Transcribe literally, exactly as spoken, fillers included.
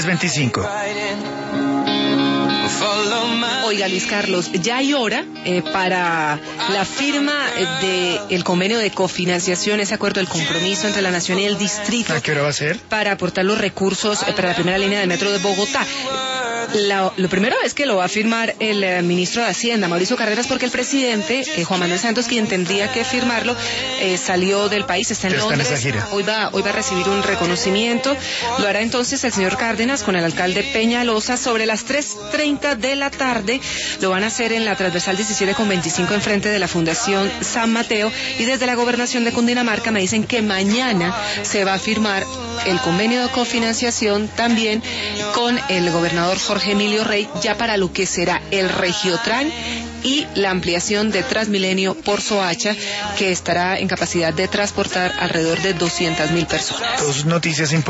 tres veinticinco. Oiga, Luis Carlos, ya hay hora eh, para la firma eh, del convenio de cofinanciación, ese acuerdo del compromiso entre la Nación y el distrito. ¿A qué hora va a ser? Para aportar los recursos eh, para la primera línea del metro de Bogotá. La, lo primero es que lo va a firmar el eh, ministro de Hacienda, Mauricio Cárdenas, porque el presidente, eh, Juan Manuel Santos, quien tendría que firmarlo, eh, salió del país, está en Ya Londres. está en esa gira. Hoy va, hoy va a recibir un reconocimiento. Lo hará entonces el señor Cárdenas con el alcalde Peñalosa sobre las tres treinta de la tarde. Lo van a hacer en la transversal diecisiete con veinticinco enfrente de la Fundación San Mateo, y desde la gobernación de Cundinamarca me dicen que mañana se va a firmar el convenio de cofinanciación también con el gobernador Jorge Emilio Rey, ya para lo que será el Regiotran y la ampliación de Transmilenio por Soacha, que estará en capacidad de transportar alrededor de doscientas mil personas. Dos noticias importantes.